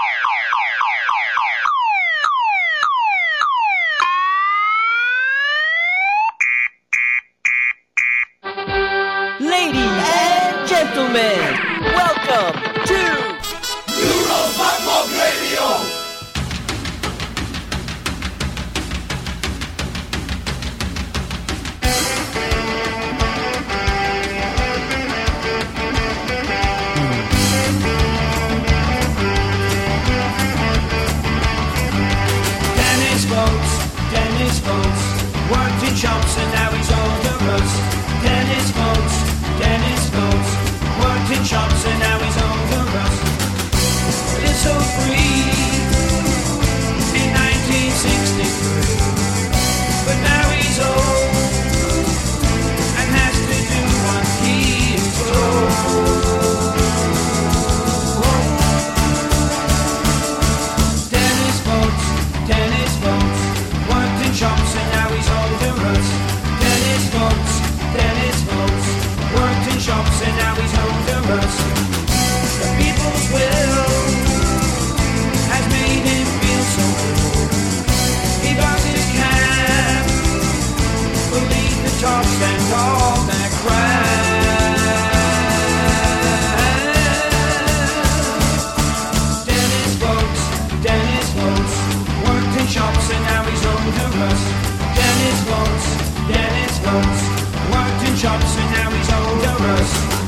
Ladies and gentlemen, welcome to Europop Radio. Dennis Votes, worked in shops and now he's older us. Dennis Votes, worked in shops and now he's older us. It's so free in 1963, but now he's old and has to do what he is told. Dennis Votes, worked in shops and now he's older us. Dennis Votes, worked in shops and now he's older us. The people's will has made him feel so good. He buys his cab, believe the talks and all that crap. Dennis Votes, worked in shops and now he's older us. Dennis Votes, worked in shops and now he's older us.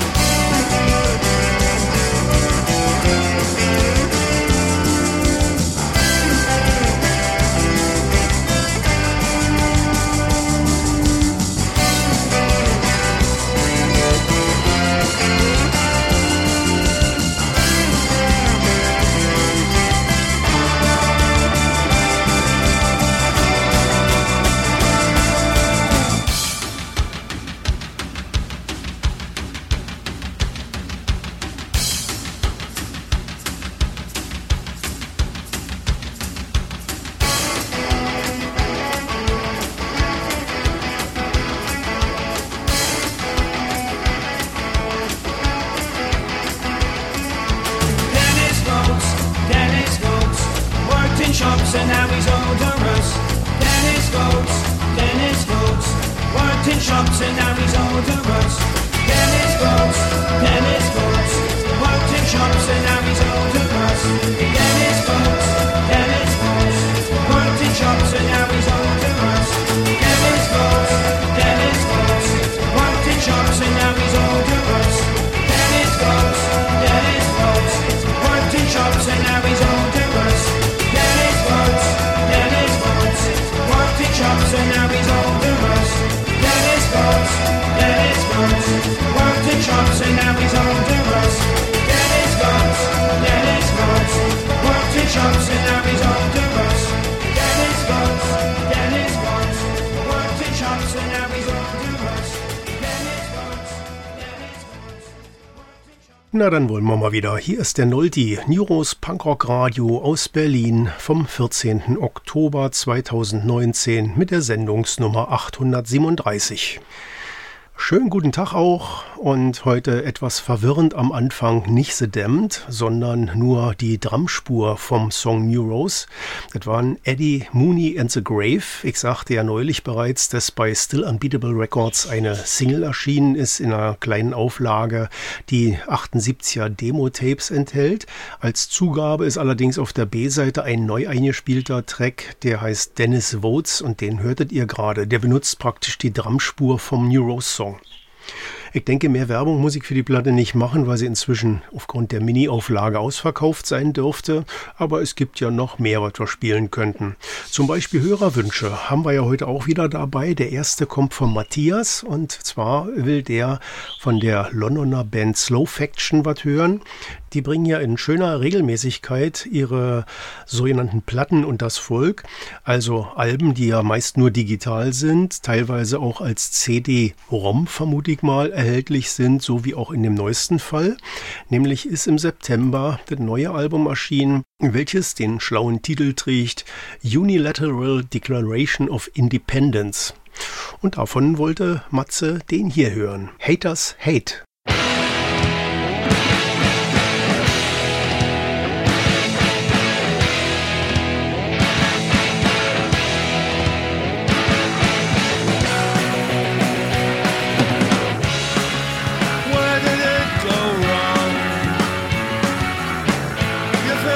Shops and now he's older us. Dennis Votes, worked in shops and now he's older us. Dennis Votes, worked in shops and now he's older us. Dennis Votes, worked in shops and now he's older us. Dennis Votes, worked in shops and now he's older us. Dennis Votes, worked in shops and now he's older us. Dennis Votes, worked in shops and now he's older us. Dennis Votes, worked in shops and now he's older us. Dennis Votes, worked in shops and now he's older us. Dennis Votes, worked in shops and now he's older us. Dennis Votes, Na, dann wollen wir mal wieder. Hier ist der Noldi, Neuros Punkrock Radio aus Berlin vom 14. Oktober 2019 mit der Sendungsnummer 837. Schönen guten Tag auch und heute etwas verwirrend am Anfang nicht The Damned, sondern nur die Drumspur vom Song Neuros. Das waren Eddie Mooney and the Grave. Ich sagte ja neulich bereits, dass bei Still Unbeatable Records eine Single erschienen ist in einer kleinen Auflage, die 78er Demo-Tapes enthält. Als Zugabe ist allerdings auf der B-Seite ein neu eingespielter Track, der heißt Dennis Votes und den hörtet ihr gerade. Der benutzt praktisch die Drumspur vom Neuros-Song. Ich denke, mehr Werbung muss ich für die Platte nicht machen, weil sie inzwischen aufgrund der Mini-Auflage ausverkauft sein dürfte. Aber es gibt ja noch mehr, was wir spielen könnten. Zum Beispiel Hörerwünsche haben wir ja heute auch wieder dabei. Der erste kommt von Matthias und zwar will der von der Londoner Band Slow Faction was hören. Die bringen ja in schöner Regelmäßigkeit ihre sogenannten Platten und das Volk, also Alben, die ja meist nur digital sind, teilweise auch als CD-ROM vermute ich mal erhältlich sind, so wie auch in dem neuesten Fall. Nämlich ist im September das neue Album erschienen, welches den schlauen Titel trägt Unilateral Declaration of Independence. Und davon wollte Matze den hier hören. Haters Hate.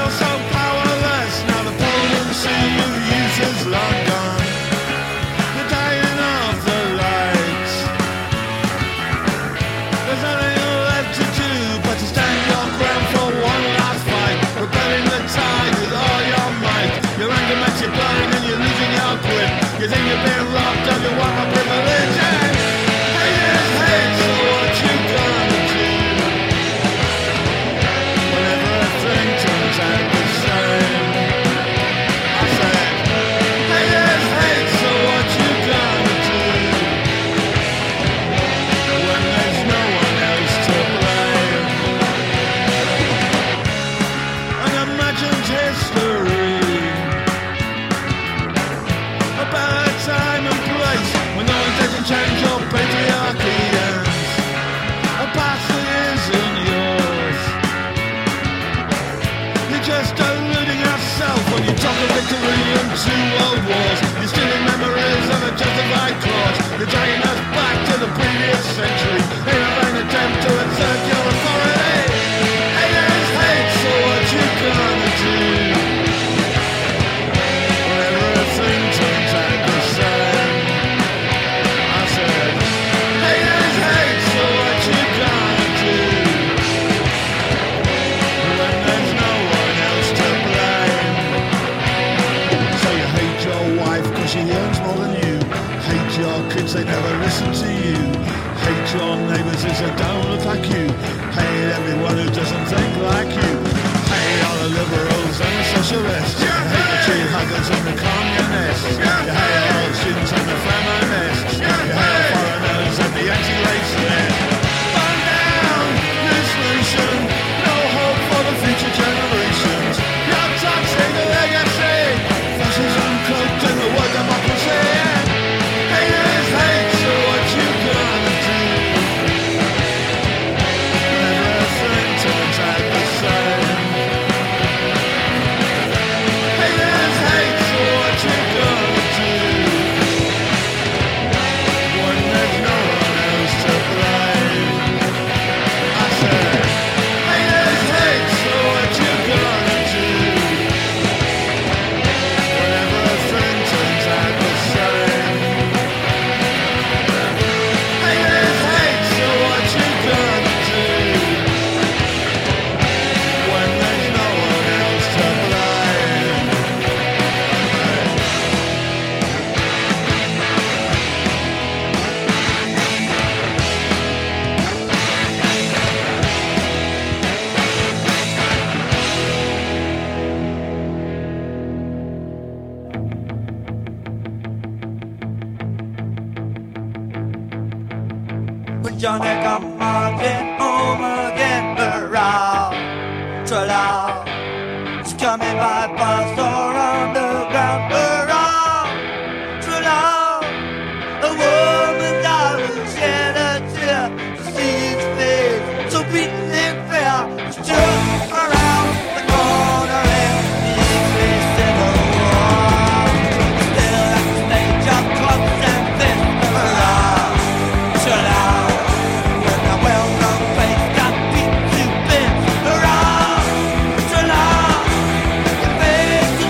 feel so powerless. Now the potency you use is long gone. You're dying of the lights. There's nothing left to do but to stand your ground for one last fight. Rebelling the tide with all your might. Your anger makes you blind and you're losing your grip. You think you're being robbed of your one privilege. And haters hate, so what you gonna do? When everything turns out the same. I said, haters hate, so what you gonna do? When there's no one else to blame. Unimagined history about a time and place when no one doesn't change your patriarchy ends. A past that isn't yours. You're just deluding yourself when you talk of victory and 2 world wars. You're stealing memories of a justified cause. You're dragging us back to the previous century in a vain attempt to assert your authority. Haters hate, so what you gonna do? When everything turns out the same. I said, haters hate, so what you gonna do? When there's no one else to blame. So you hate your wife cause she earns more than you. Hate your kids, they never listen to you. Hate your neighbours as they don't look like you. Hate everyone who doesn't think like you. Hate all the liberals and the socialists. You hate the tree huggers and the communists. You hate all the students and the feminists. You hate all foreigners and the anti-racists. Burn down this nation. No hope for the future generations. Your toxic legacy. Fascism cloaked in the word democracy. Haters hate, so what you gonna do? Everything turns out the same. Haters hate, so what you gonna do? When there's no one else to blame. I said, haters hate, so what you gonna do? When everything turns out the same. Haters hate, so what you gonna do? When there's no one else to blame. When Johnny come marching home again, hurrah, tra-la. It's coming by bus or underground, hurrah, tra-la. A woman's eyes will shed a tear to see his face, so beaten and fair. It's just around the corner and he's facing the wall. Still at the stage of clubs and fists, hurrah, tra-la. When the well-known face got beat to bits, hurrah, tra-la. Your face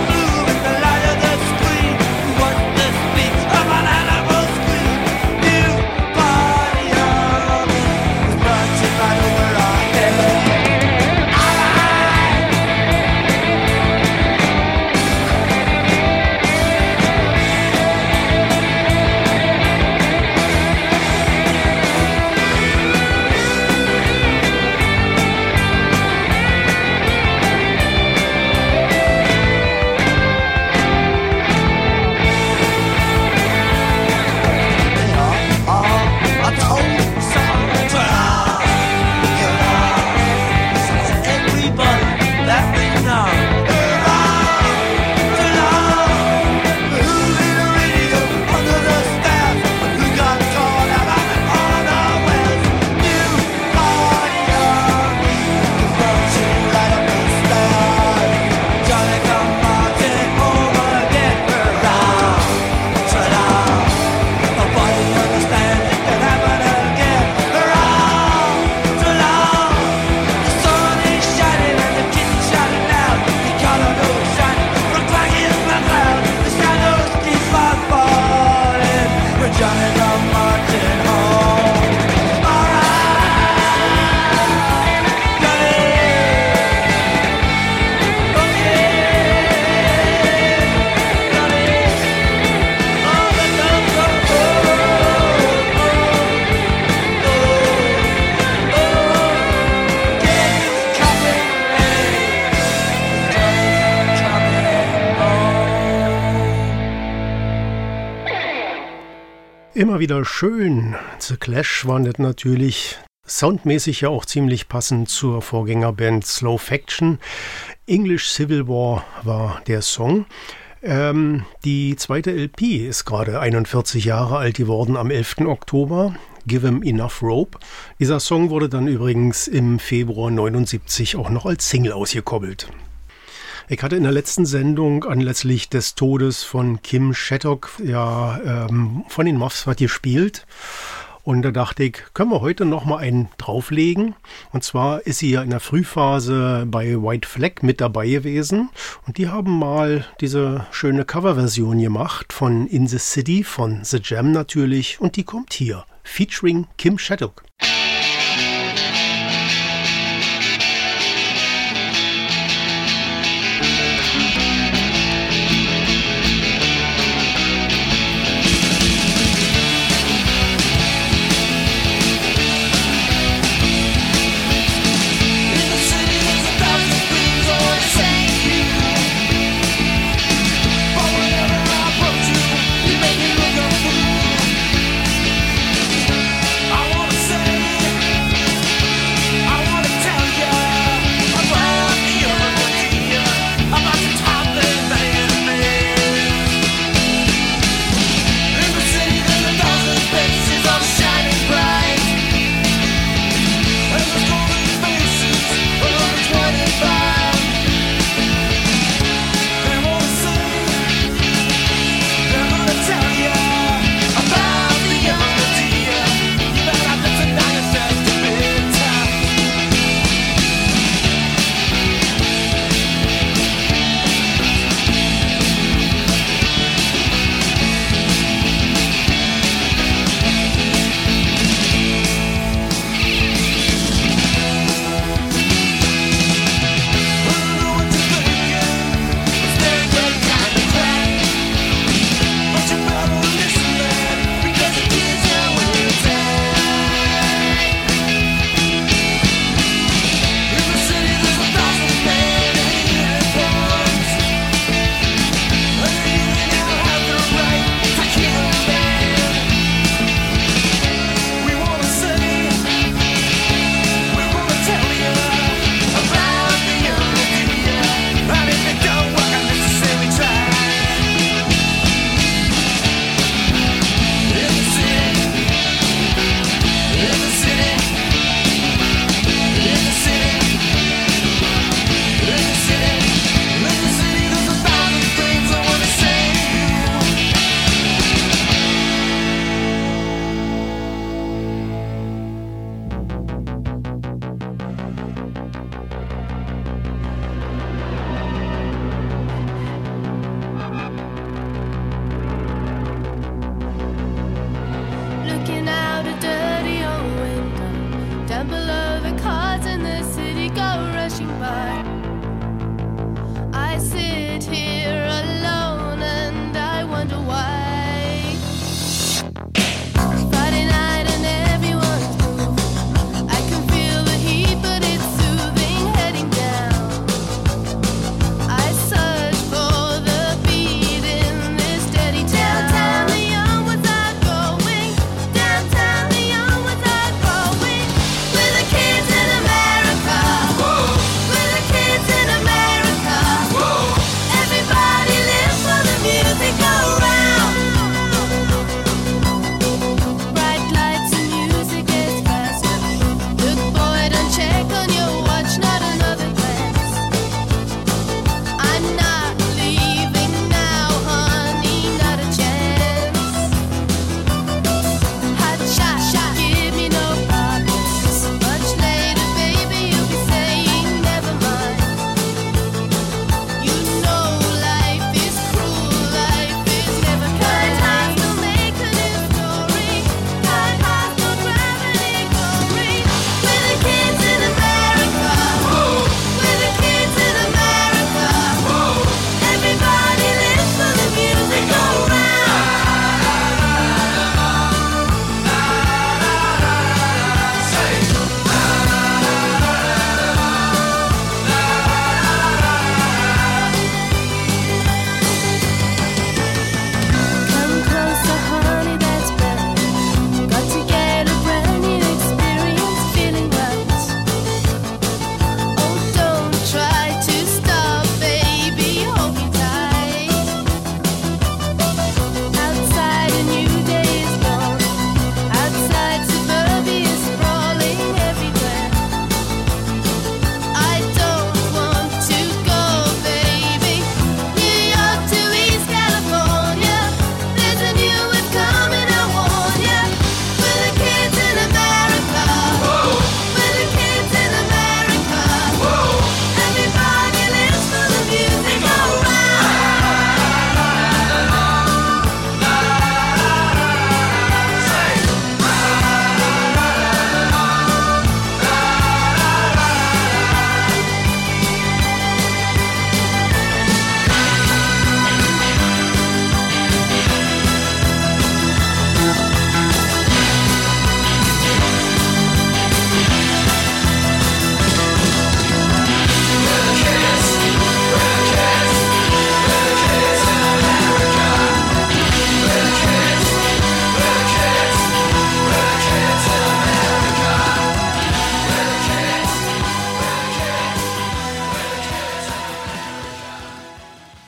Immer wieder schön. The Clash war das natürlich soundmäßig ja auch ziemlich passend zur Vorgängerband Slow Faction. English Civil War war der Song. Die zweite LP ist gerade 41 Jahre alt geworden am 11. Oktober. Give 'em Enough Rope. Dieser Song wurde dann übrigens im Februar 79 auch noch als Single ausgekoppelt. Ich hatte in der letzten Sendung anlässlich des Todes von Kim Shattuck von den Muffs was gespielt. Und da dachte ich, können wir heute noch mal einen drauflegen. Und zwar ist sie ja in der Frühphase bei White Flag mit dabei gewesen. Und die haben mal diese schöne Coverversion gemacht von In the City, von The Jam natürlich. Und die kommt hier, featuring Kim Shattuck.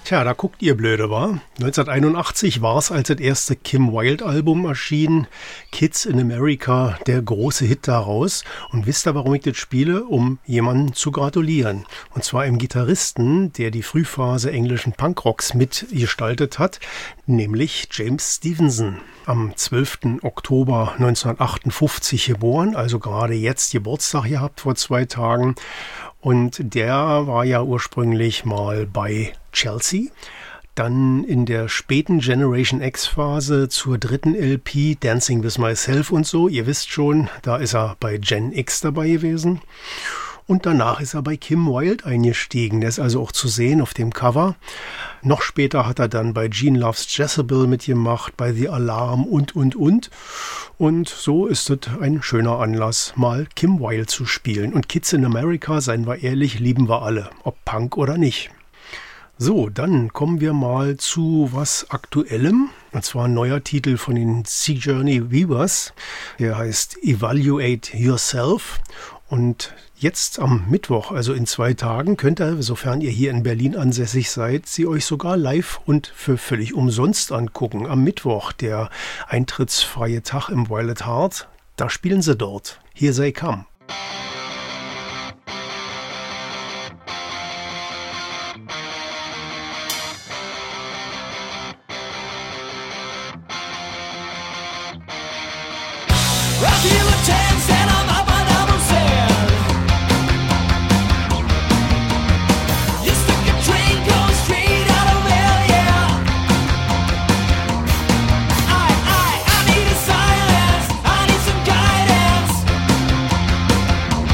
Tja, da guckt ihr blöde, wa? 1981 war es, als das erste Kim Wilde-Album erschien, Kids in America, der große Hit daraus. Und wisst ihr, warum ich das spiele? Um jemanden zu gratulieren. Und zwar einem Gitarristen, der die Frühphase englischen Punkrocks mitgestaltet hat, nämlich James Stevenson. Am 12. Oktober 1958 geboren, also gerade jetzt Geburtstag gehabt vor 2 Tagen. Und der war ja ursprünglich mal bei Chelsea, dann in der späten Generation X-Phase zur 3. LP Dancing with Myself und so. Ihr wisst schon, da ist er bei Gen X dabei gewesen. Und danach ist er bei Kim Wilde eingestiegen. Der ist also auch zu sehen auf dem Cover. Noch später hat er dann bei Gene Loves Jezebel mitgemacht, bei The Alarm und. Und so ist es ein schöner Anlass, mal Kim Wilde zu spielen. Und Kids in America, seien wir ehrlich, lieben wir alle, ob Punk oder nicht. So, dann kommen wir mal zu was Aktuellem. Und zwar ein neuer Titel von den Seajourney Weavers. Der heißt Evaluate Yourself. Und jetzt am Mittwoch, also in 2 Tagen, könnt ihr, sofern ihr hier in Berlin ansässig seid, sie euch sogar live und für völlig umsonst angucken. Am Mittwoch, der eintrittsfreie Tag im Violet Heart, da spielen sie dort. Here They Come. I need a silence, I need some guidance.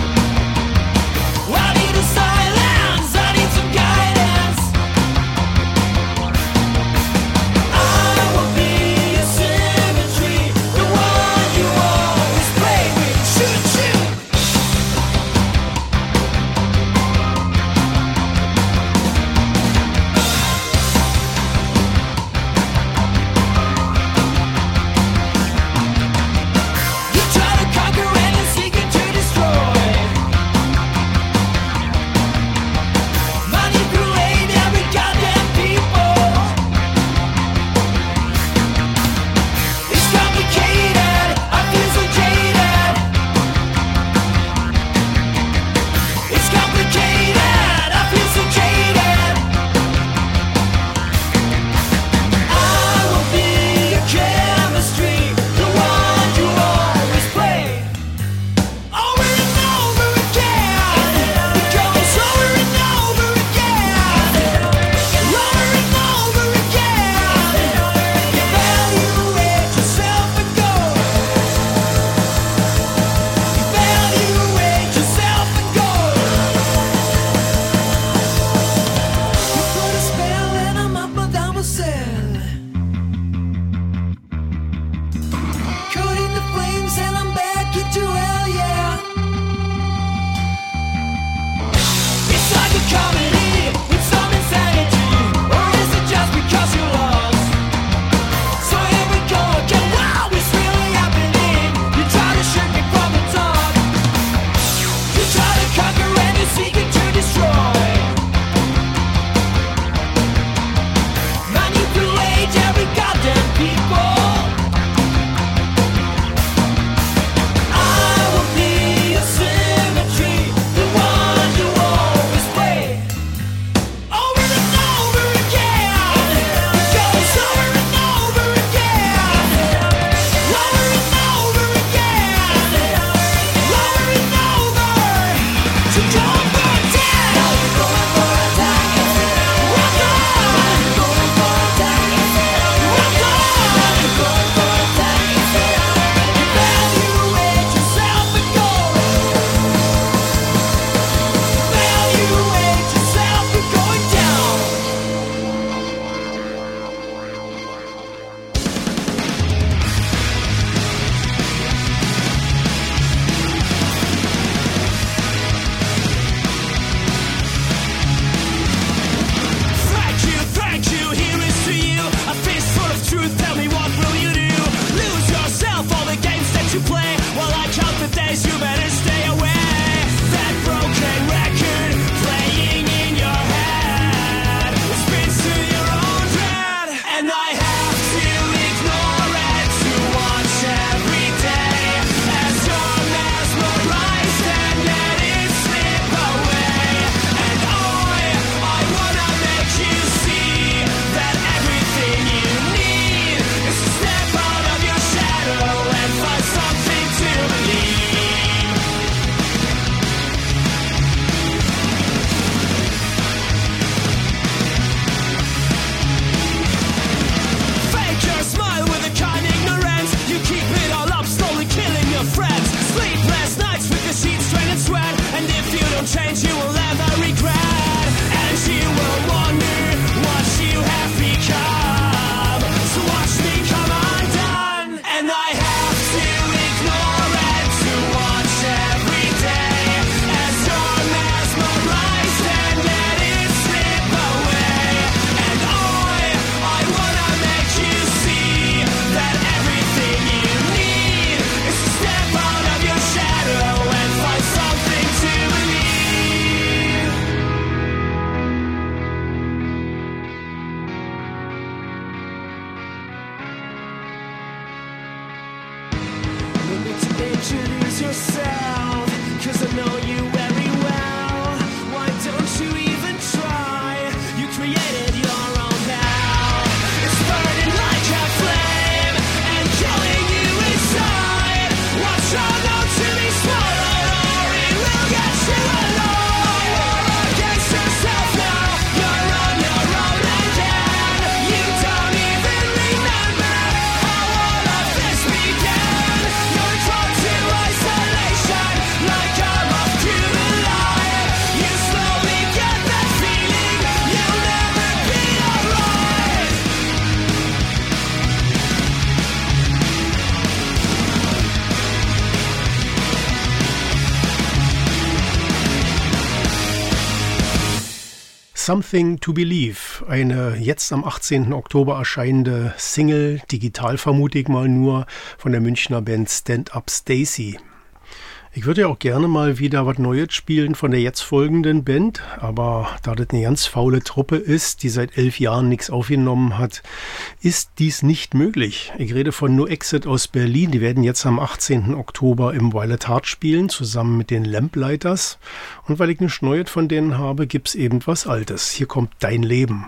introduce yourself? 'Cause I know you very well. Why don't you even try? You created your own hell. It's burning like a flame and killing you inside. What's wrong? Not to be swallowed or it will get you alone. You're against yourself now. You're on your own again. You don't even remember how all of this began. You're drawn to isolation like a moth to the light. You slowly get that feeling you'll never be alright. Something to Believe, eine jetzt am 18. Oktober erscheinende Single, digital vermute ich mal nur, von der Münchner Band Stand Up Stacy. Ich würde ja auch gerne mal wieder was Neues spielen von der jetzt folgenden Band, aber da das eine ganz faule Truppe ist, die seit 11 Jahren nichts aufgenommen hat, ist dies nicht möglich. Ich rede von No Exit aus Berlin, die werden jetzt am 18. Oktober im Violet Heart spielen, zusammen mit den Lamplighters. Und weil ich nichts Neues von denen habe, gibt's eben was Altes. Hier kommt Dein Leben.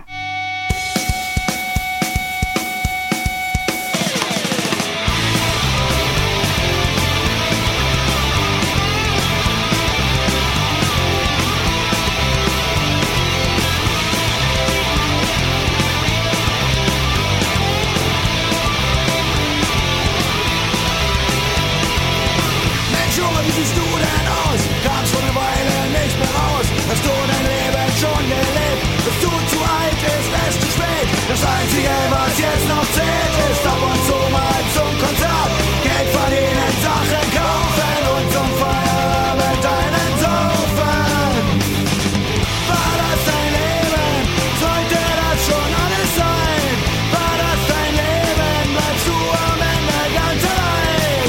Mensch, Junge, wie siehst du denn aus? Kamst schon eine Weile nicht mehr raus. Hast du dein Leben schon gelebt? Bist du zu alt, ist es zu spät? Das Einzige, was jetzt noch zählt, ist ab und zu mal zum Konzert. Geld verdienen, Sachen kaufen und zum Feierabend einen saufen. War das dein Leben? Sollte das schon alles sein? War das dein Leben? Bleibst du am Ende ganz allein?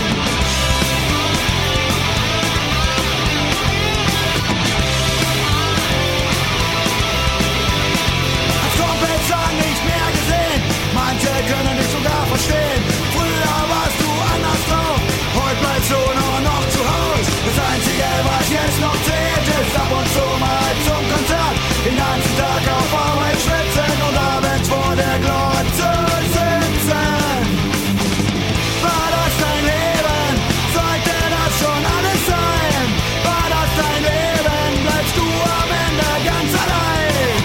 Als Kumpels lang nicht mehr gesehen, manche können dich sogar verstehen. Früher warst du anders drauf, heute bleibst du nur noch zu Haus. Das Einzige, was jetzt noch zählt, ist ab und zu mal zum Konzert. Den ganzen Tag auf Arbeit schwitzen und abends vor der Glotze sitzen. War das dein Leben? Sollte das schon alles sein? War das dein Leben? Bleibst du am Ende ganz allein?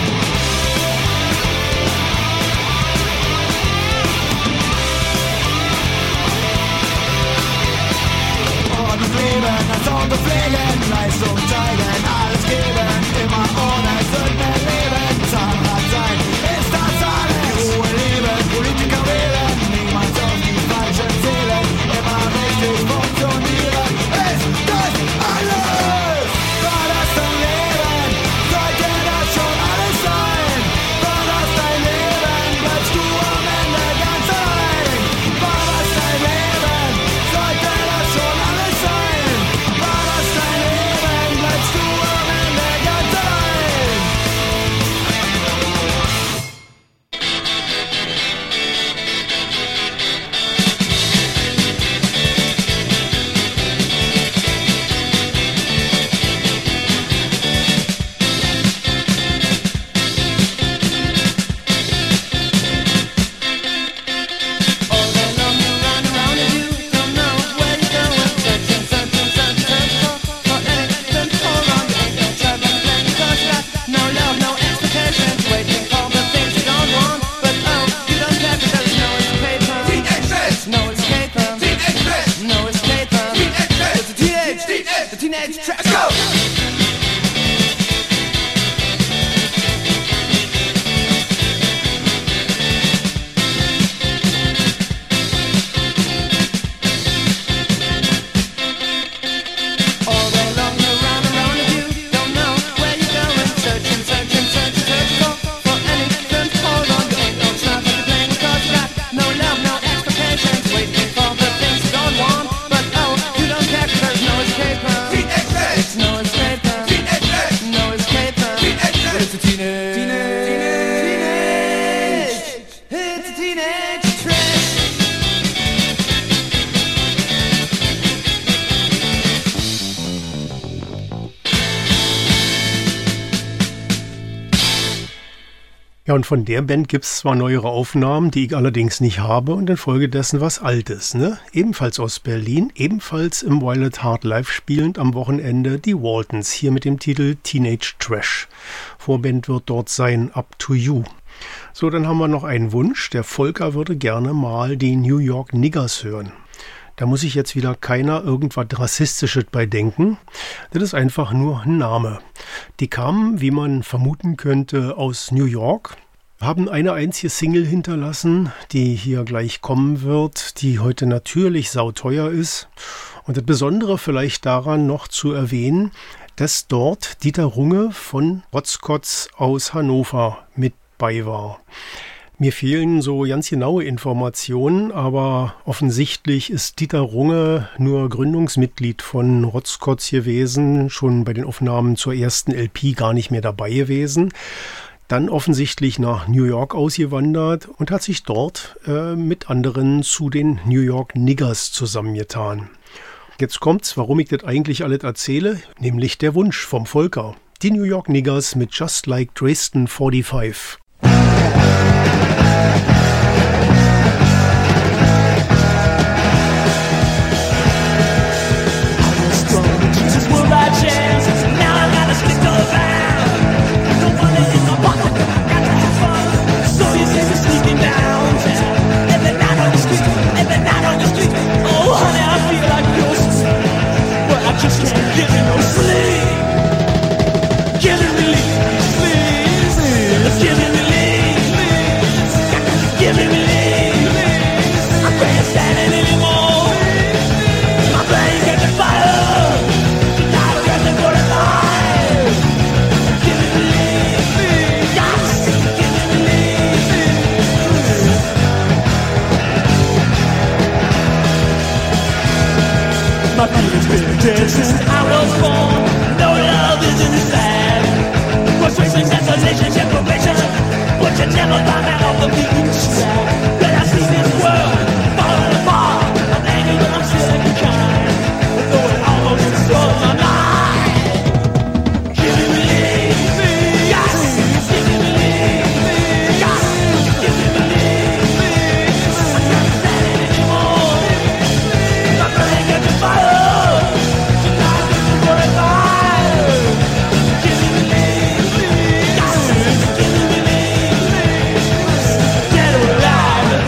Ordnung leben, das Auto pflegen, Leistung zeigen, alles geben, immer ohne Sünden leben, Zahnrad sein, ist das alles? Die Ruhe leben, Politiker wählen, niemals auf die falschen Seelen, immer richtig funktionieren, ist das alles? War das dein Leben? Sollte das schon alles sein? War das dein Leben? Bleibst du am Ende ganz allein? War das dein Leben? Sollte das schon alles sein? War das dein Leben? Bleibst du Ja, und von der Band gibt's zwar neuere Aufnahmen, die ich allerdings nicht habe und infolgedessen was Altes, ne? Ebenfalls aus Berlin, ebenfalls im Violet Heart live spielend am Wochenende die Waltons, hier mit dem Titel Teenage Trash. Vorband wird dort sein Up to You. So, dann haben wir noch einen Wunsch. Der Volker würde gerne mal die New York Niggers hören. Da muss sich jetzt wieder keiner irgendwas Rassistisches bei denken. Das ist einfach nur ein Name. Die kamen, wie man vermuten könnte, aus New York, haben eine einzige Single hinterlassen, die hier gleich kommen wird, die heute natürlich sauteuer ist. Und das Besondere vielleicht daran noch zu erwähnen, dass dort Dieter Runge von Rotzkotz aus Hannover mit bei war. Mir fehlen so ganz genaue Informationen, aber offensichtlich ist Dieter Runge nur Gründungsmitglied von Rotzkotz gewesen, schon bei den Aufnahmen zur ersten LP gar nicht mehr dabei gewesen. Dann offensichtlich nach New York ausgewandert und hat sich dort mit anderen zu den New York Niggers zusammengetan. Jetzt kommt's, warum ich das eigentlich alles erzähle, nämlich der Wunsch vom Volker. Die New York Niggers mit Just Like Dresden 45. My feelings been dead since I was born. No love is in the sand. Frustration, desolation, separation. But you never find out of the beaten track. But I see this world falling apart. I'm angry, but I'm still kind. Though it almost destroyed my mind. Give me relief, yes. Give me relief, yes. Give me relief. I can't stand it anymore. My brain got to fire. Get alive.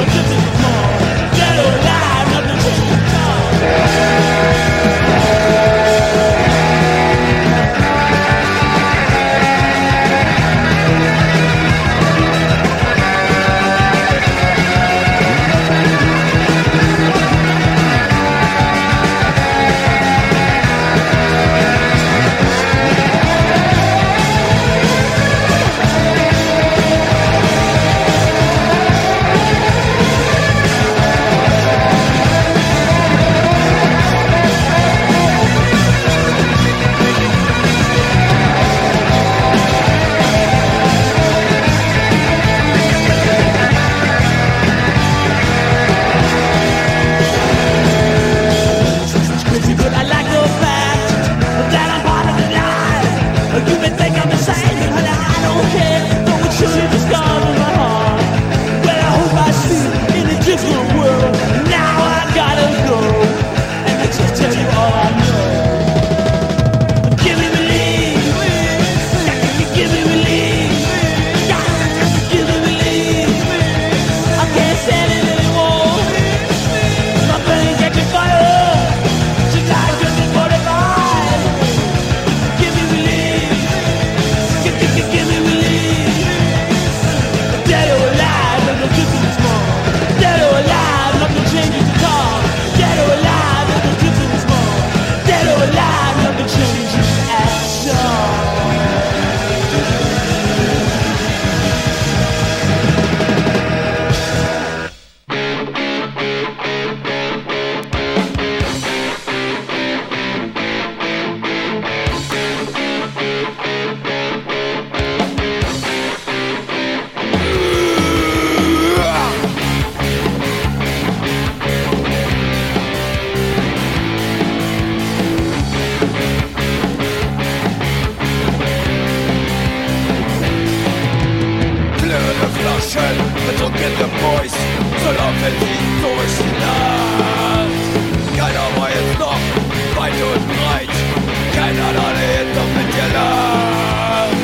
Flaschen betrunkene Boys, so laufen sie durch die Nacht. Keiner war jetzt noch weit und breit, keiner hat alle jetzt noch mit dir lacht.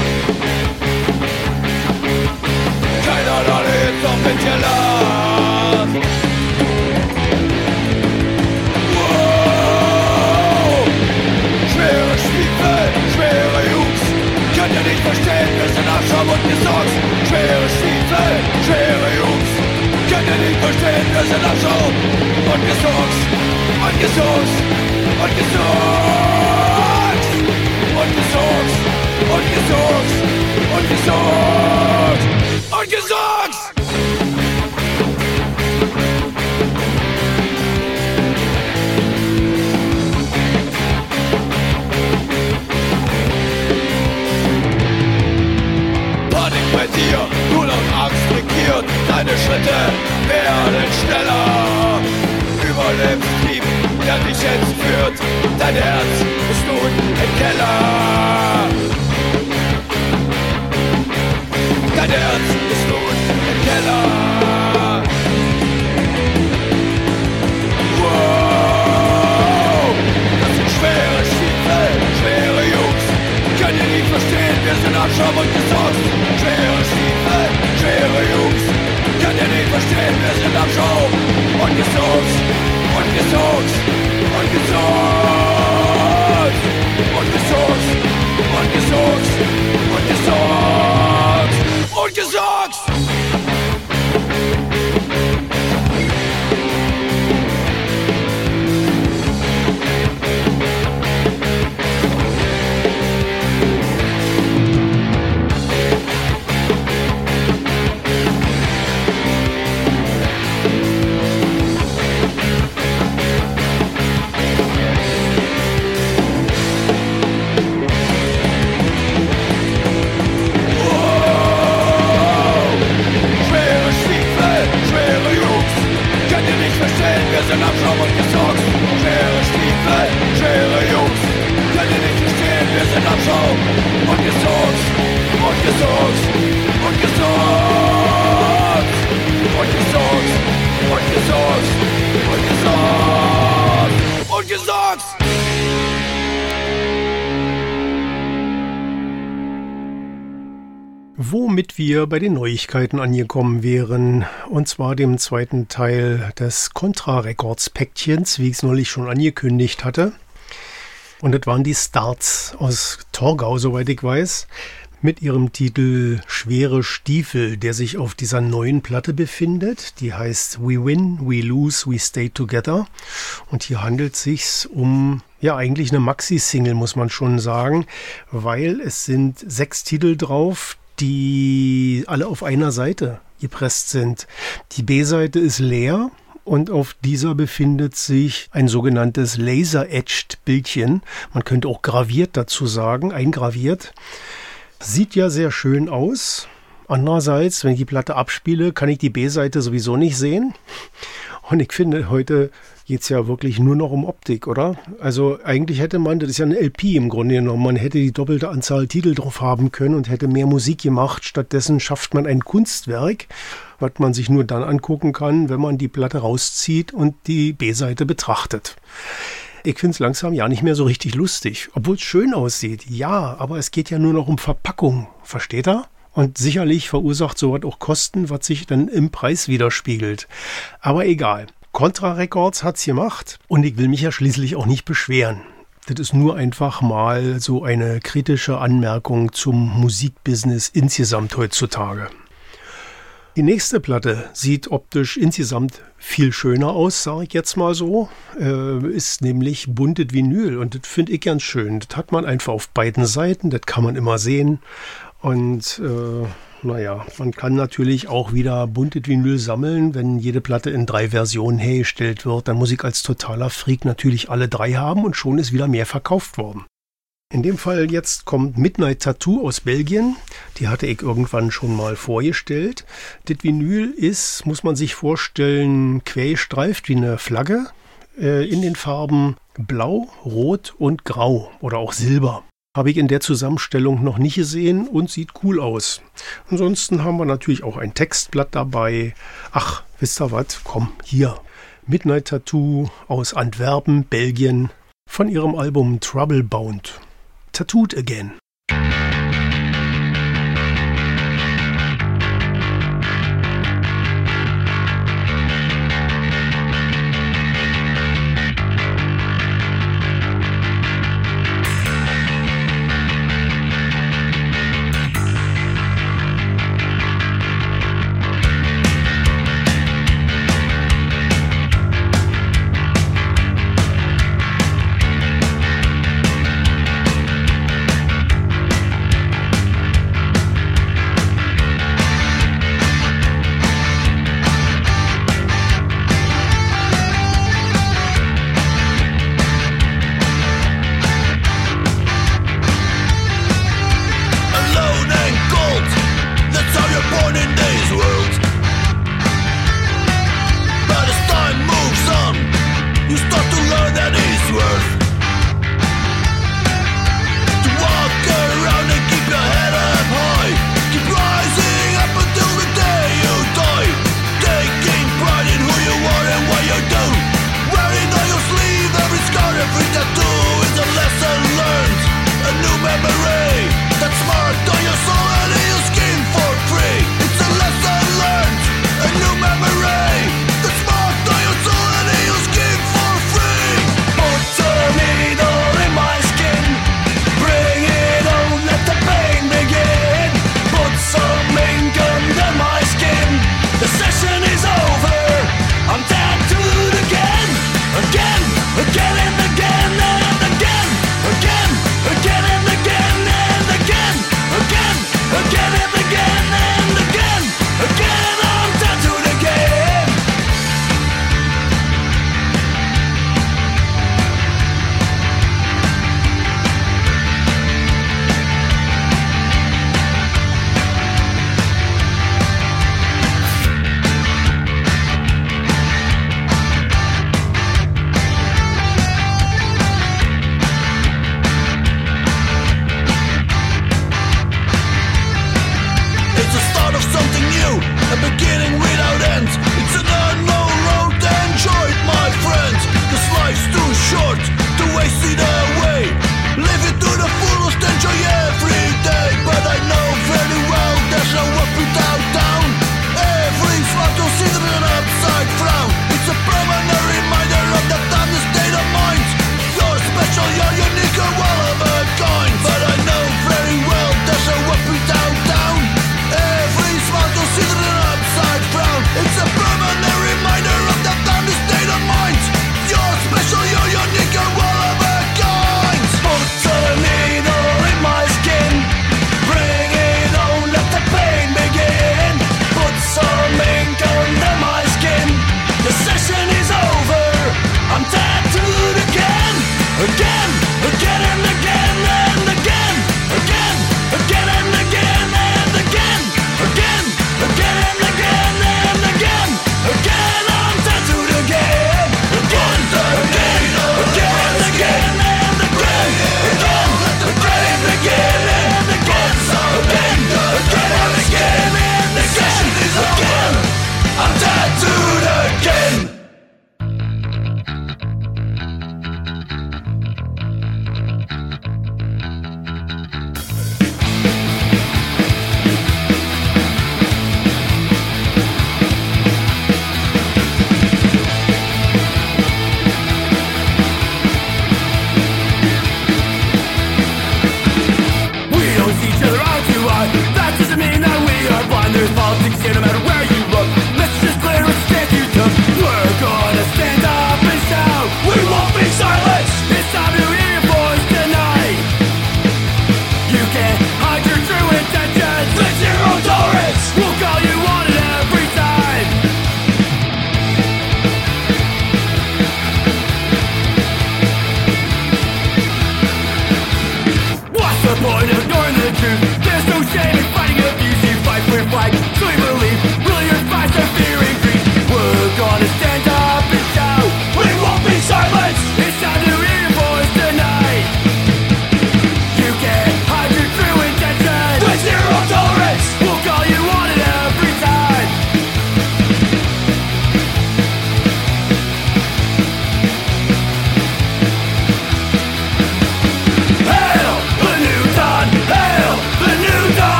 Keiner hat alle jetzt noch mit dir lacht. Wow! Schwere Stiefel, schwere Jungs, könnt ihr nicht verstehen, wir sind Abschaum und Gesocks. Schwere Stiefel, schwere Jungs, könnt ihr nicht verstehen, wir sind Abschaum und Gesocks. Und Gesocks, und Gesocks, und Gesocks, und Gesocks, und Gesocks, und Gesocks. Panik bei dir, nur noch Angst regiert, deine Schritte werden schneller. Überlebenstrieb, der dich jetzt führt, dein Herz ist nun im Keller. Dein Herz ist nun im Keller. Wow! Das sind schwere Stiefel, schwere Jungs, könnt ihr nicht verstehen, wir sind Abschaum und Gesocks. Schwere Stiefel, schwere Jungs, könnt ihr nicht verstehen, wir sind Abschaum und Gesocks. Und Gesocks, und Gesocks, und Gesocks, und Gesocks, und Gesocks, und Gesocks. Wir sind Abschaum und Gesocks. Schwere Stiefel, schwere Jungs, könnt ihr nicht verstehen, wir sind Abschaum und Gesocks. Und Gesocks, und Gesocks, und Gesocks, und Gesocks, und Gesocks, und Gesocks. Womit wir bei den Neuigkeiten angekommen wären, und zwar dem zweiten Teil des Contra Records Päckchens, wie ich es neulich schon angekündigt hatte. Und das waren die Starts aus Torgau, soweit ich weiß, mit ihrem Titel Schwere Stiefel, der sich auf dieser neuen Platte befindet. Die heißt We Win, We Lose, We Stay Together. Und hier handelt es sich um eigentlich eine Maxi-Single, muss man schon sagen, weil es sind 6 Titel drauf, die alle auf einer Seite gepresst sind. Die B-Seite ist leer und auf dieser befindet sich ein sogenanntes Laser-Etched-Bildchen. Man könnte auch graviert dazu sagen, eingraviert. Sieht ja sehr schön aus. Andererseits, wenn ich die Platte abspiele, kann ich die B-Seite sowieso nicht sehen. Und ich finde, heute geht es ja wirklich nur noch um Optik, oder? Also eigentlich hätte man, das ist ja eine LP im Grunde genommen, man hätte die doppelte Anzahl Titel drauf haben können und hätte mehr Musik gemacht. Stattdessen schafft man ein Kunstwerk, was man sich nur dann angucken kann, wenn man die Platte rauszieht und die B-Seite betrachtet. Ich finde es langsam ja nicht mehr so richtig lustig, obwohl es schön aussieht. Ja, aber es geht ja nur noch um Verpackung, versteht ihr? Und sicherlich verursacht sowas auch Kosten, was sich dann im Preis widerspiegelt. Aber egal. Contra Records hat's gemacht und ich will mich ja schließlich auch nicht beschweren. Das ist nur einfach mal so eine kritische Anmerkung zum Musikbusiness insgesamt heutzutage. Die nächste Platte sieht optisch insgesamt viel schöner aus, sage ich jetzt mal so. Ist nämlich buntes Vinyl und das finde ich ganz schön. Das hat man einfach auf beiden Seiten, das kann man immer sehen. Und man kann natürlich auch wieder buntes Vinyl sammeln, wenn jede Platte in 3 Versionen hergestellt wird. Dann muss ich als totaler Freak natürlich alle 3 haben und schon ist wieder mehr verkauft worden. In dem Fall jetzt kommt Midnight Tattoo aus Belgien. Die hatte ich irgendwann schon mal vorgestellt. Das Vinyl ist, muss man sich vorstellen, querstreift wie eine Flagge in den Farben Blau, Rot und Grau oder auch Silber. Habe ich in der Zusammenstellung noch nicht gesehen und sieht cool aus. Ansonsten haben wir natürlich auch ein Textblatt dabei. Ach, wisst ihr was? Komm, hier. Midnight Tattoo aus Antwerpen, Belgien, von ihrem Album Troublebound. Tattooed Again.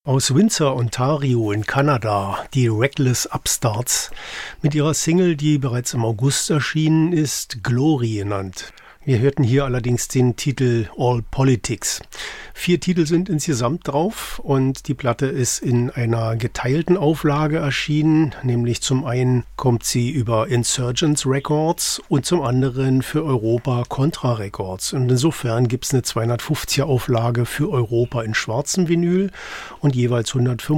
Aus Windsor, Ontario in Kanada, die Reckless Upstarts, mit ihrer Single, die bereits im August erschienen ist, Glory genannt. Wir hörten hier allerdings den Titel All Politics. 4 Titel sind insgesamt drauf und die Platte ist in einer geteilten Auflage erschienen, nämlich zum einen kommt sie über Insurgents Records und zum anderen für Europa Contra Records. Und insofern gibt es eine 250er Auflage für Europa in schwarzem Vinyl und jeweils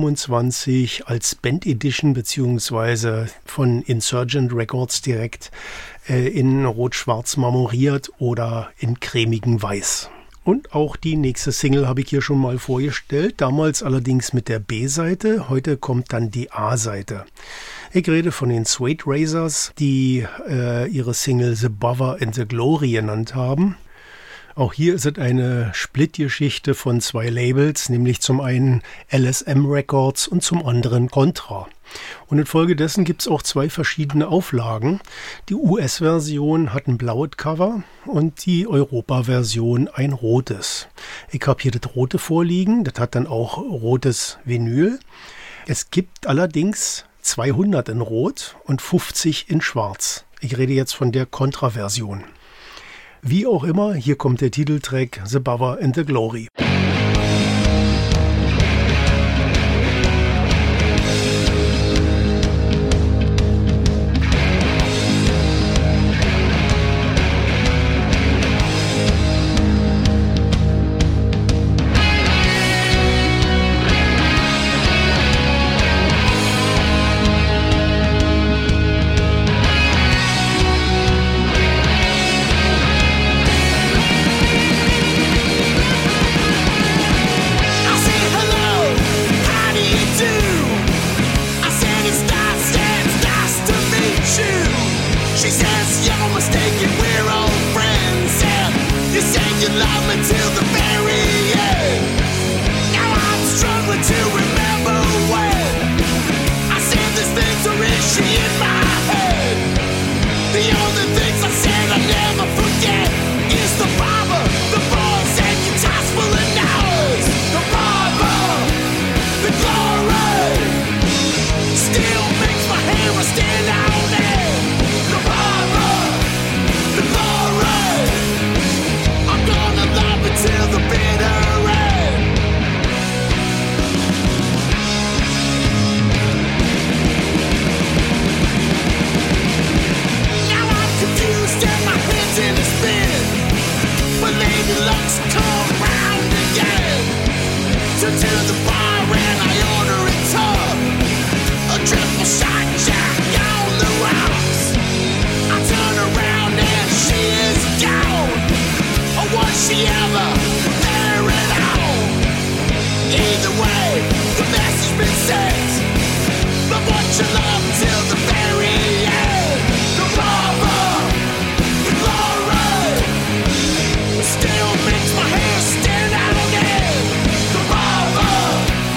125 als Band Edition beziehungsweise von Insurgent Records direkt in rot-schwarz marmoriert oder in cremigem Weiß. Und auch die nächste Single habe ich hier schon mal vorgestellt, damals allerdings mit der B-Seite, heute kommt dann die A-Seite. Ich rede von den Suede Razors, die ihre Single The Bother and the Glory genannt haben. Auch hier ist es eine Split-Geschichte von 2 Labels, nämlich zum einen LSM Records und zum anderen Contra. Und infolgedessen gibt es auch 2 verschiedene Auflagen. Die US-Version hat ein blaues Cover und die Europa-Version ein rotes. Ich habe hier das rote vorliegen, das hat dann auch rotes Vinyl. Es gibt allerdings 200 in rot und 50 in schwarz. Ich rede jetzt von der Contra-Version. Wie auch immer, hier kommt der Titeltrack The Bother and the Glory. Still makes my hair stand out again. The bother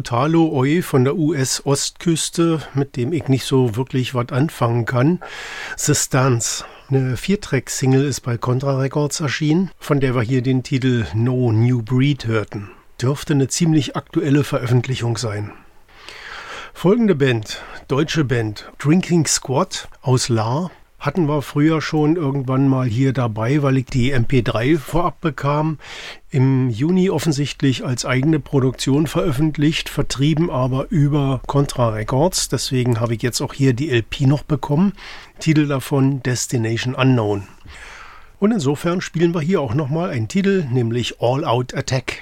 Brutalo Oi von der US-Ostküste, mit dem ich nicht so wirklich was anfangen kann. The Stance. Eine 4-Track-Single ist bei Contra Records erschienen, von der wir hier den Titel No New Breed hörten. Dürfte eine ziemlich aktuelle Veröffentlichung sein. Folgende Band, deutsche Band, Drinking Squad aus Lahr. Hatten wir früher schon irgendwann mal hier dabei, weil ich die MP3 vorab bekam. Im Juni offensichtlich als eigene Produktion veröffentlicht, vertrieben aber über Contra Records. Deswegen habe ich jetzt auch hier die LP noch bekommen. Titel davon Destination Unknown. Und insofern spielen wir hier auch nochmal einen Titel, nämlich All Out Attack.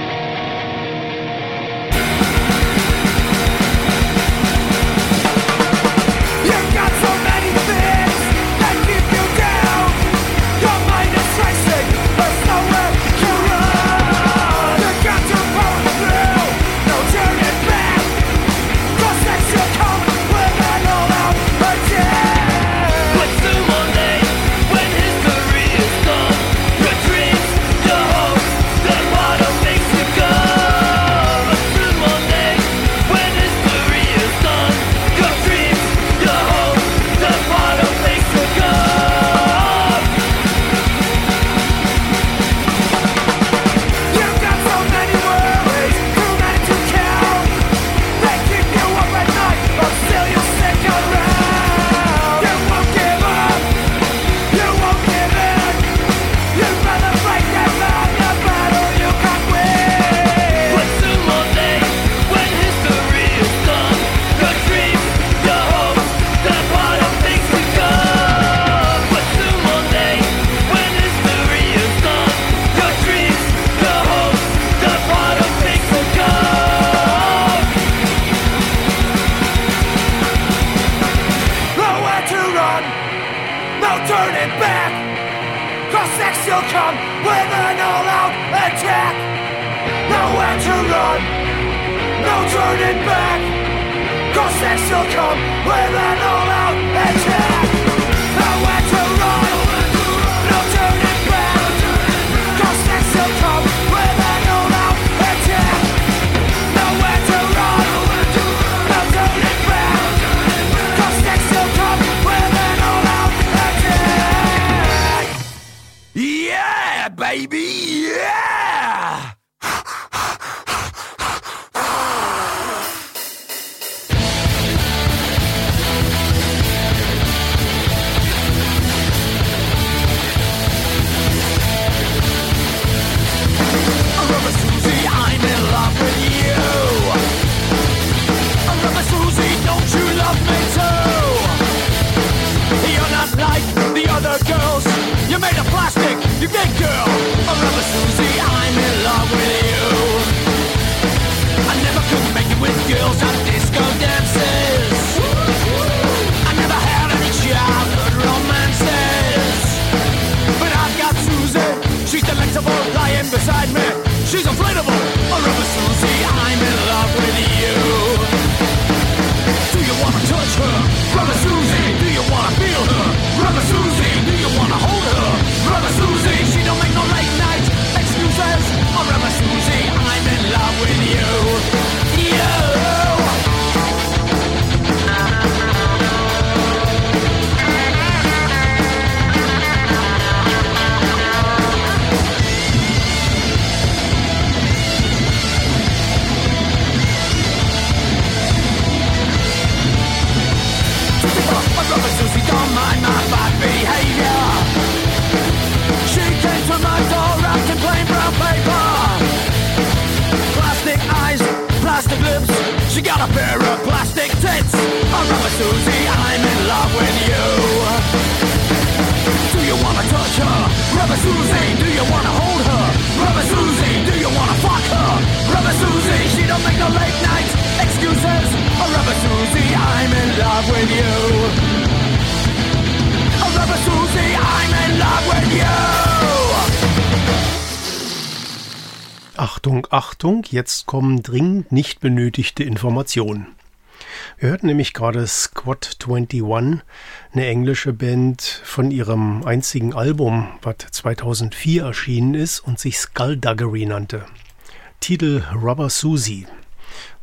Achtung, Achtung, jetzt kommen dringend nicht benötigte Informationen. Wir hörten nämlich gerade Squad 21, eine englische Band von ihrem einzigen Album, was 2004 erschienen ist und sich Skullduggery nannte. Titel Rubber Susie.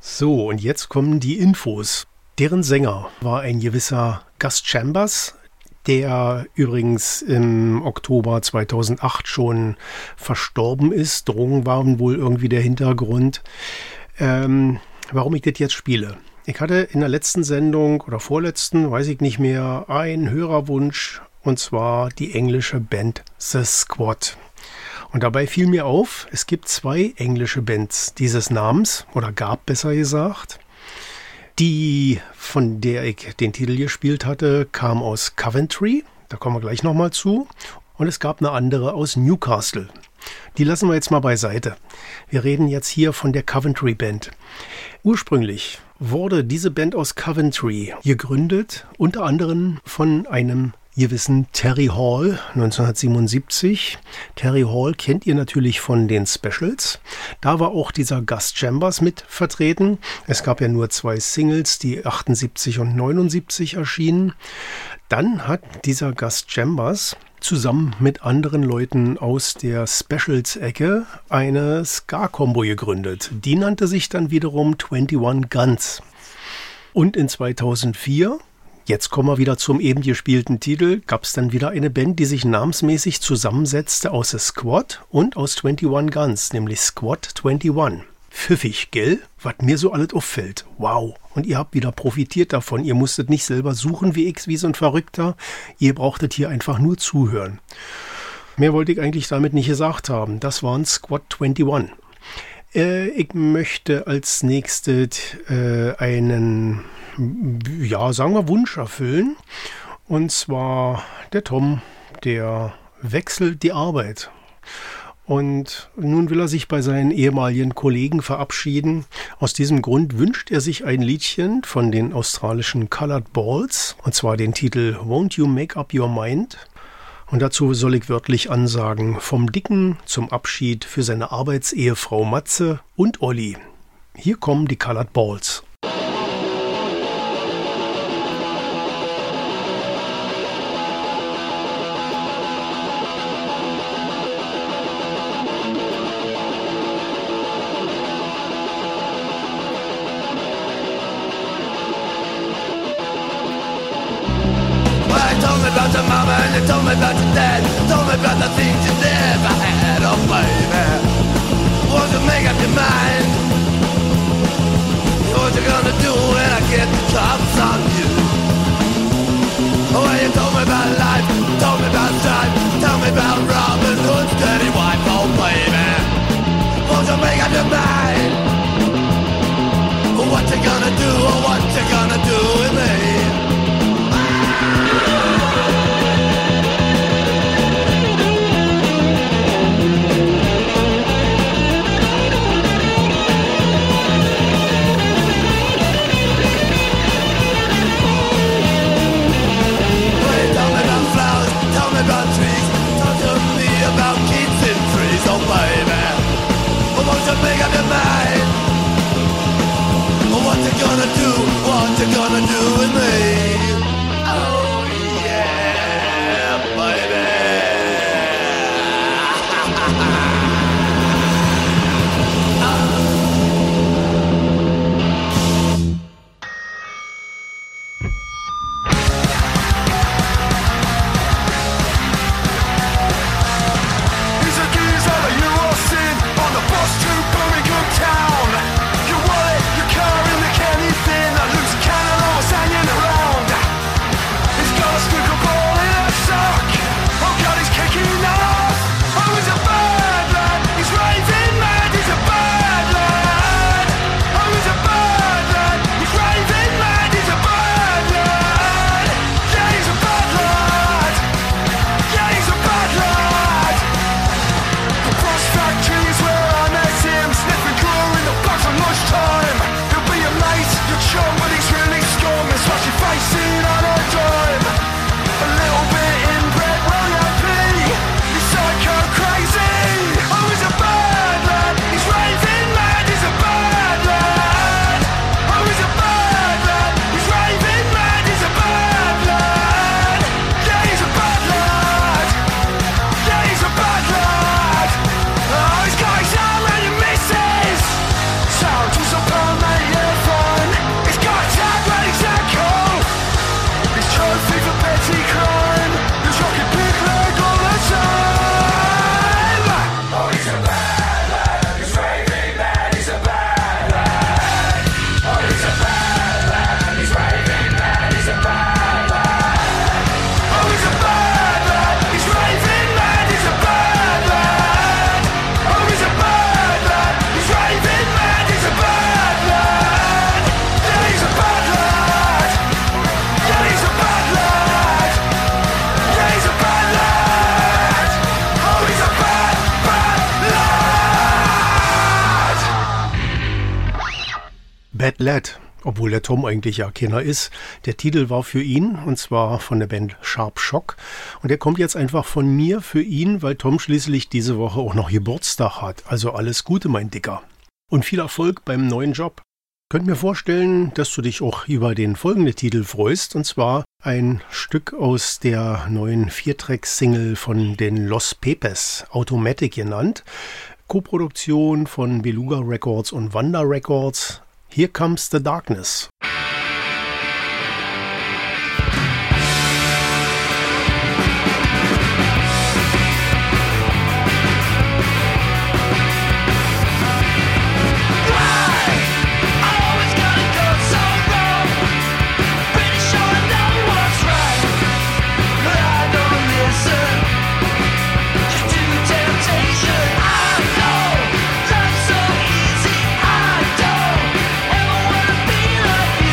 So, und jetzt kommen die Infos. Deren Sänger war ein gewisser Gus Chambers, der übrigens im Oktober 2008 schon verstorben ist. Drogen waren wohl irgendwie der Hintergrund. Warum ich das jetzt spiele? Ich hatte in der letzten Sendung oder vorletzten, weiß ich nicht mehr, einen Hörerwunsch, und zwar die englische Band The Squad. Und dabei fiel mir auf, es gibt 2 englische Bands dieses Namens, oder gab besser gesagt. Die, von der ich den Titel gespielt hatte, kam aus Coventry, da kommen wir gleich nochmal zu. Und es gab eine andere aus Newcastle. Die lassen wir jetzt mal beiseite. Wir reden jetzt hier von der Coventry Band. Ursprünglich wurde diese Band aus Coventry gegründet, unter anderem von einem gewissen Terry Hall 1977. Terry Hall kennt ihr natürlich von den Specials. Da war auch dieser Gus Chambers mit vertreten. Es gab ja nur 2 Singles, die 78 und 79 erschienen. Dann hat dieser Gus Chambers zusammen mit anderen Leuten aus der Specials-Ecke eine Ska-Kombo gegründet. Die nannte sich dann wiederum 21 Guns. Und in 2004, jetzt kommen wir wieder zum eben gespielten Titel, gab es dann wieder eine Band, die sich namensmäßig zusammensetzte aus The Squad und aus 21 Guns, nämlich Squad 21. Pfiffig, gell? Was mir so alles auffällt. Wow. Und ihr habt wieder profitiert davon. Ihr musstet nicht selber suchen wie so ein Verrückter. Ihr brauchtet hier einfach nur zuhören. Mehr wollte ich eigentlich damit nicht gesagt haben. Das waren Squad 21. Ich möchte als nächstes einen, sagen wir, Wunsch erfüllen. Und zwar der Tom, der wechselt die Arbeit. Und nun will er sich bei seinen ehemaligen Kollegen verabschieden. Aus diesem Grund wünscht er sich ein Liedchen von den australischen Colored Balls, und zwar den Titel Won't You Make Up Your Mind? Und dazu soll ich wörtlich ansagen, vom Dicken zum Abschied für seine Arbeitsehefrau Matze und Olli. Hier kommen die Colored Balls. About your mama and you told me about your dad. Told me about the things you never had. Oh baby, won't you make up your mind? What you gonna do when I get the cops on you? Well, you told me about life, told me about strife, tell me about Robin Hood's dirty wife. Oh baby, won't you make up your mind? What you gonna do, or what you gonna do with me? Make up your mind. What you gonna do? What you gonna do with me? Oh yeah, baby. He's a geezer that you all seen on the bus to Birmingham town. Your wallet, your car, and the candy thing. I lose count of those Bad Lad, obwohl der Tom eigentlich ja keiner ist. Der Titel war für ihn, und zwar von der Band Sharp Shock. Und der kommt jetzt einfach von mir für ihn, weil Tom schließlich diese Woche auch noch Geburtstag hat. Also alles Gute, mein Dicker. Und viel Erfolg beim neuen Job. Könnt mir vorstellen, dass du dich auch über den folgenden Titel freust, und zwar ein Stück aus der neuen 4-Track-Single von den Los Pepes, Automatic genannt. Koproduktion von Beluga Records und Wanda Records. Here Comes the Darkness. Like you.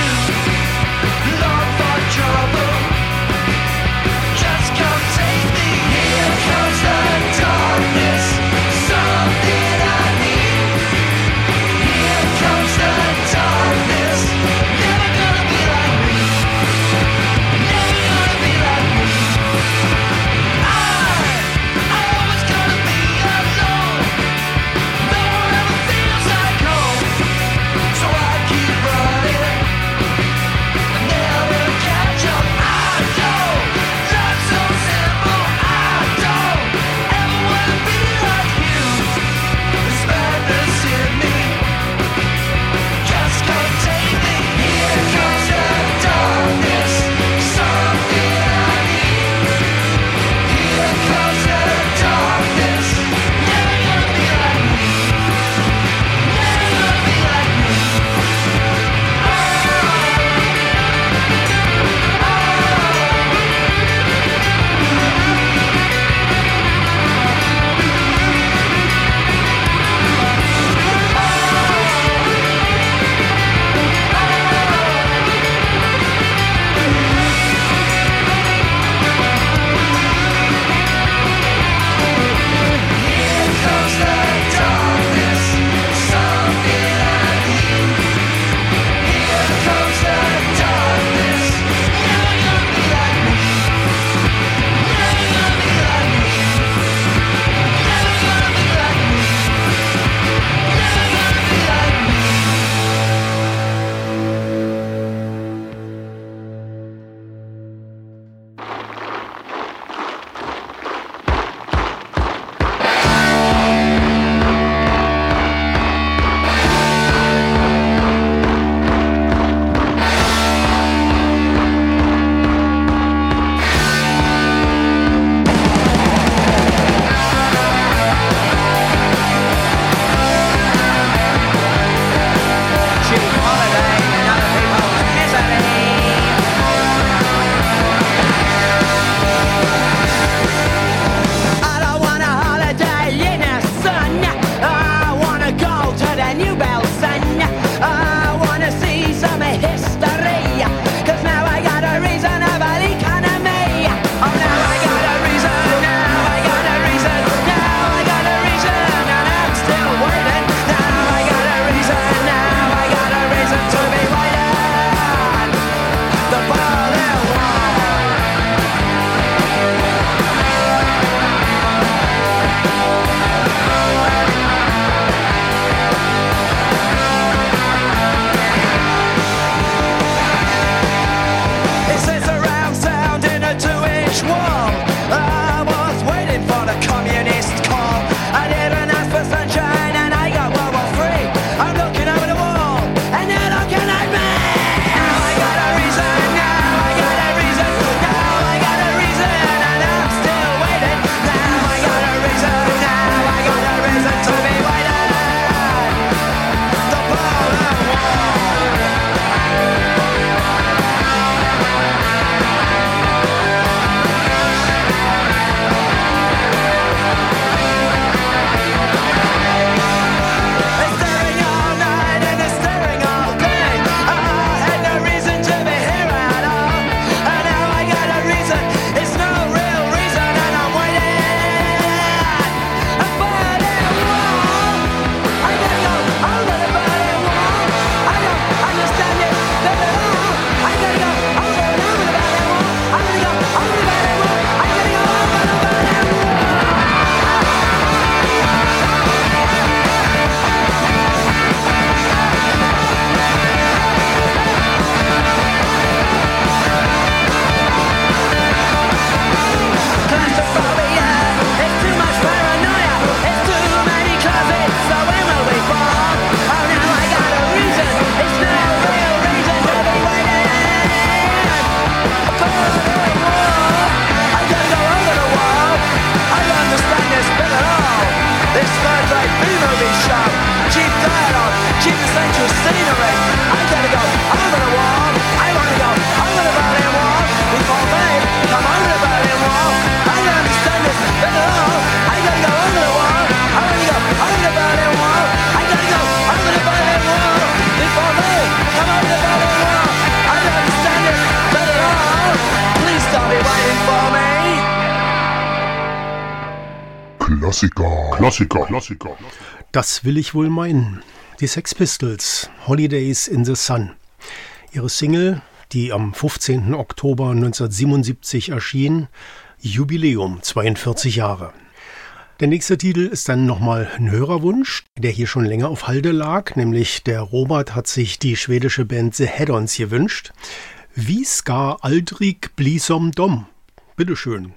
Klassiker. Das will ich wohl meinen. Die Sex Pistols, Holidays in the Sun. Ihre Single, die am 15. Oktober 1977 erschien, Jubiläum, 42 Jahre. Der nächste Titel ist dann nochmal ein Hörerwunsch, der hier schon länger auf Halde lag, nämlich der Robert hat sich die schwedische Band The Head-Ons gewünscht. Wie ska aldrig bli som dom. Bitteschön.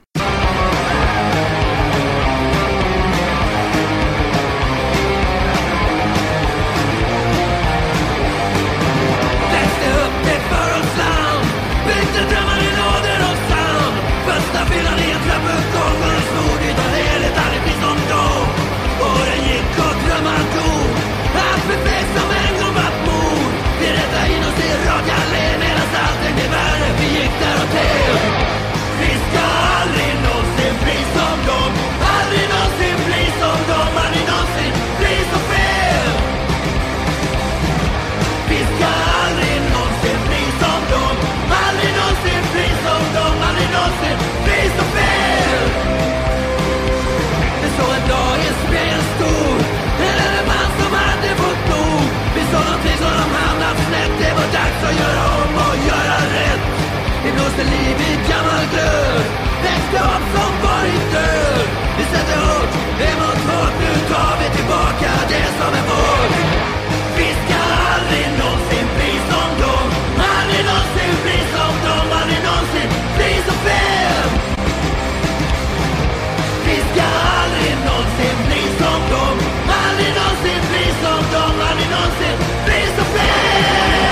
Liv i gammal glöd, växte upp som varit död. Vi sätter hårt emot hårt, nu tar vi tillbaka det som är vårt. Vi ska aldrig någonsin bli som dem, aldrig någonsin bli som dem, aldrig någonsin bli som fel. Vi ska aldrig någonsin bli som dem, aldrig någonsin bli som dem, aldrig någonsin bli som fel.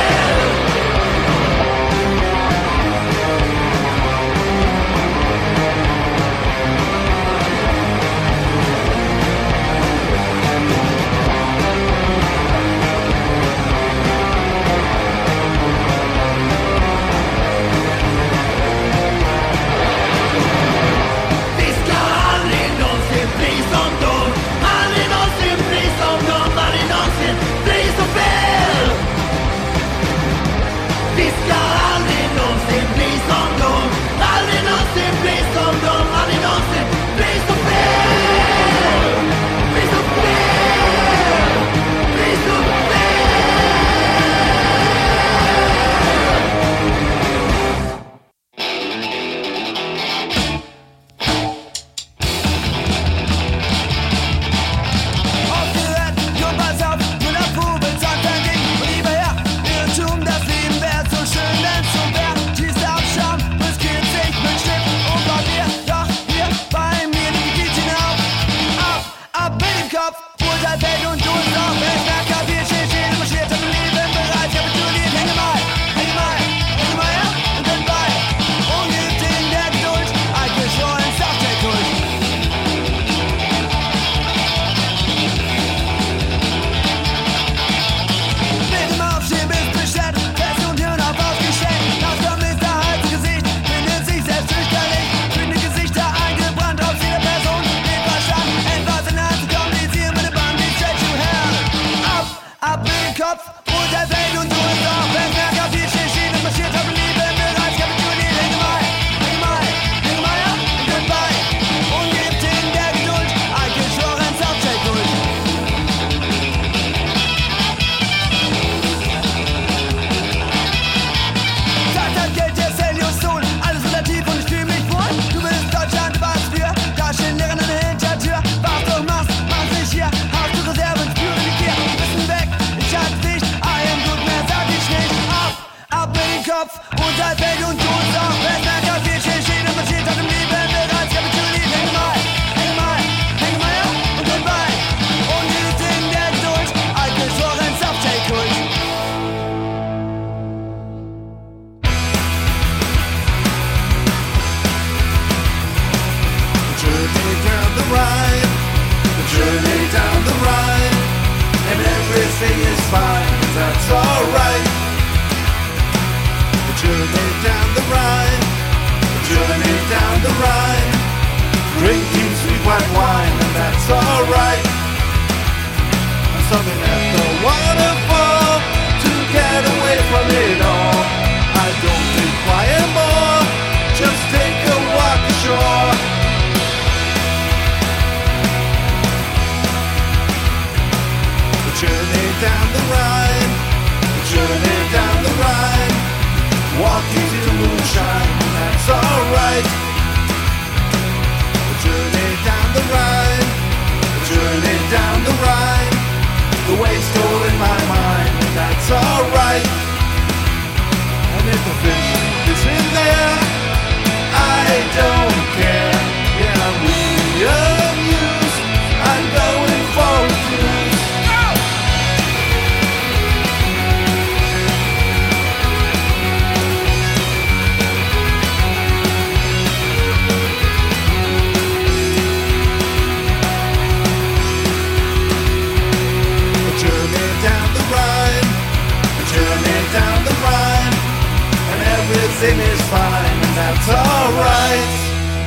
everything is fine, and that's alright.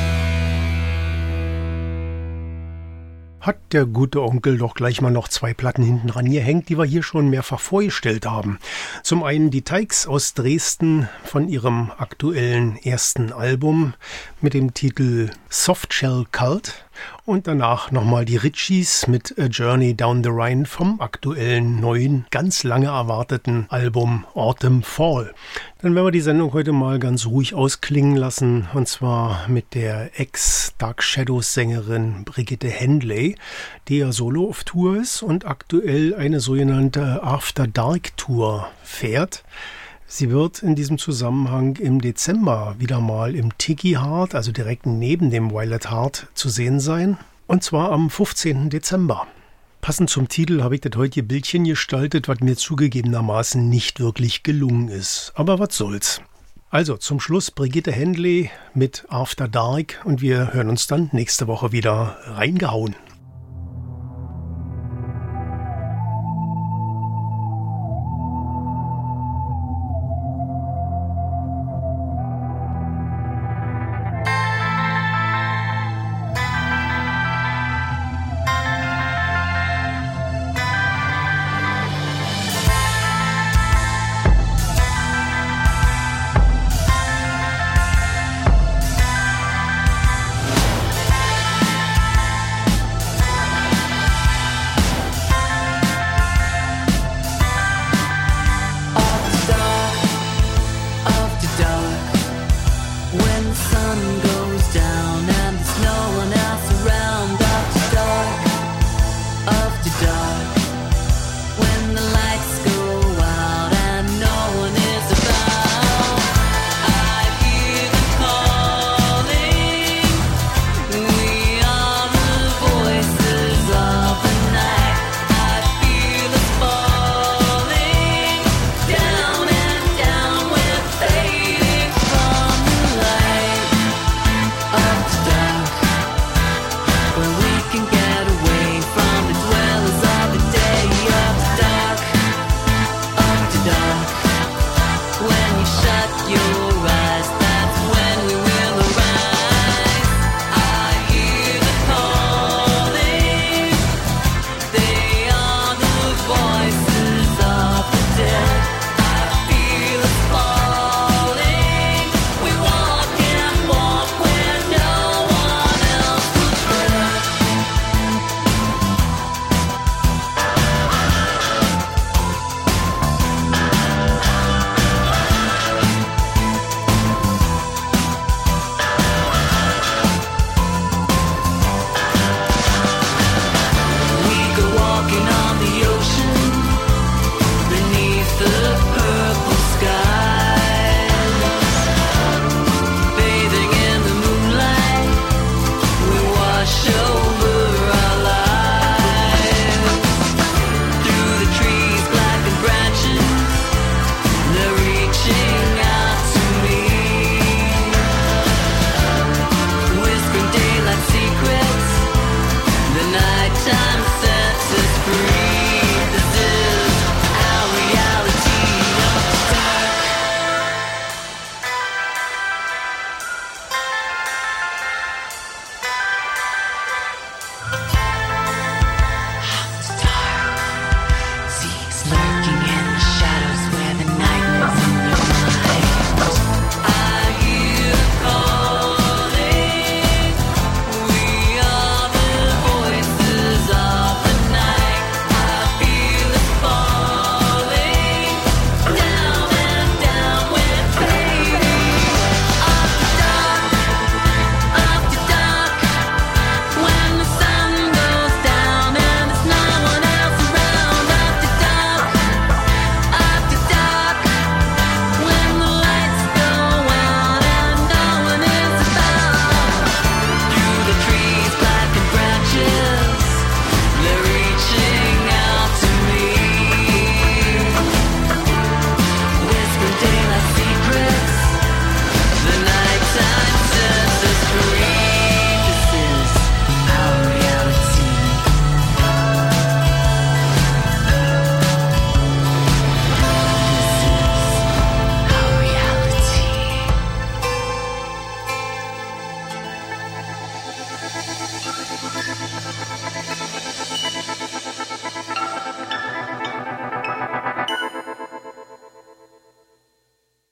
Hat der gute Onkel doch gleich mal noch 2 Platten hinten dran gehängt, die wir hier schon mehrfach vorgestellt haben. Zum einen die Tykes aus Dresden von ihrem aktuellen ersten Album mit dem Titel Softshell Cult und danach nochmal die Ritchies mit A Journey Down the Rhine vom aktuellen neuen, ganz lange erwarteten Album Autumn Fall. Dann werden wir die Sendung heute mal ganz ruhig ausklingen lassen, und zwar mit der Ex-Dark Shadows-Sängerin Brigitte Händley, die ja solo auf Tour ist und aktuell eine sogenannte After Dark Tour fährt. Sie wird in diesem Zusammenhang im Dezember wieder mal im Tiki Heart, also direkt neben dem Violet Heart, zu sehen sein, und zwar am 15. Dezember. Passend zum Titel habe ich das heutige Bildchen gestaltet, was mir zugegebenermaßen nicht wirklich gelungen ist. Aber was soll's. Also zum Schluss Brigitte Händley mit After Dark und wir hören uns dann nächste Woche wieder. Reingehauen.